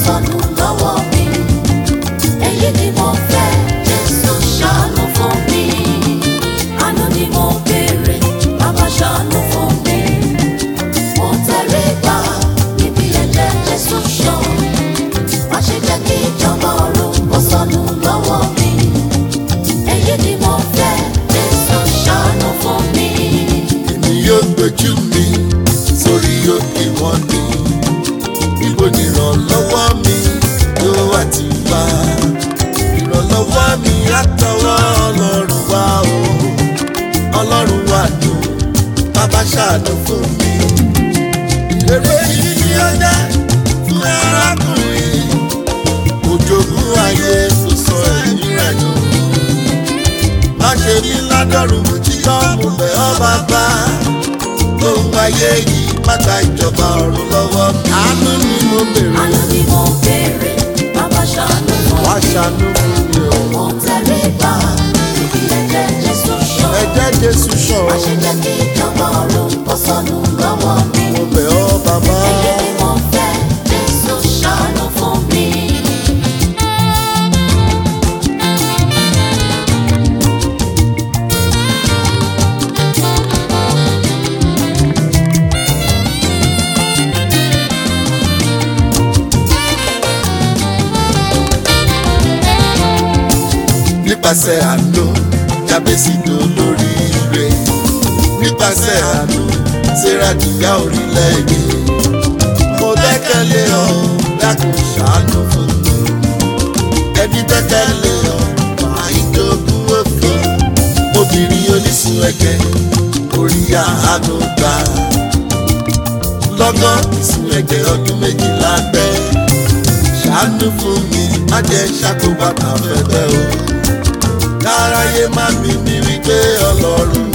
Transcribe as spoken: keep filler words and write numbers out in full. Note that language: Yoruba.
sọnù lọ́wọ́ mi. Èyí ni mo fẹ́, Jésù ṣàánú fún mi. Àánú ni mo béèrè, bàbá ṣàánú fún mi. Mo tẹríba níbi ẹ̀jẹ̀ Jésù ṣàn. Má ṣe jẹ́ kí ìjọba ọ̀run kó sọnù lọ́wọ́ mi. Èyí ni mo fẹ́, Jésù ṣàánú fún mi. Èmi yóò gbójú mi sórí òkè wọn ni. Ibo ni ìrànlọ́wọ́ mi yóò wá ti wá. Ìrànlọ́wọ́ mi látọwọ́ Ọlọ́run wá o. Ọlọ́run wà nù, bàbá ṣàánú fún mi. Èrè yìí ni ó jẹ́ fún arákùnrin. Òjògùn ayé kò sọ ẹ̀mí rẹ̀ nù. Má ṣe mí ládọ́rùn tí lọ́mù bẹ̀ ọ́ bàbá. Ohun ayé yìí má gba ìjọba ọ̀run lọ́wọ́ mi. Àánú ni mo béèrè. Àánú ni mo béèrè, bàbá ṣàánú fún mi. Wá ṣàánú fún mi o. Mo tẹríba níbi ẹ̀jẹ̀ Jésù ṣàn. Ẹ̀jẹ̀ Jésù ṣàn. Má ṣe jẹ́ kí ìjọba ọ̀run kó sọnù lọ́wọ́ mi. Mo bẹ̀ ọ́ bàbá. Èyí ni mo fẹ́, Jésù ṣàánú fún mi. Nípasẹ̀ àánú Jábésì dolórí ire. Nípasẹ̀ àánú Sárà dìyá orílẹ̀-èdè. Mo gbẹ́kẹ̀lé ọ, dákun ṣàánú fún mi. Ẹbí gbẹ́kẹ̀lé ọ, máa ń jogún òfò. Obìnrin onísun ẹ̀jẹ̀ orí àánú gbà. Lọ́gán ìsun ẹ̀jẹ̀ ọdún méjìlá gbẹ́. Ṣàánú fún mi, má jẹ́ ṣàkóbá kan fẹ́fẹ́ o. Káráyé má mi ní wípé Ọlọ́run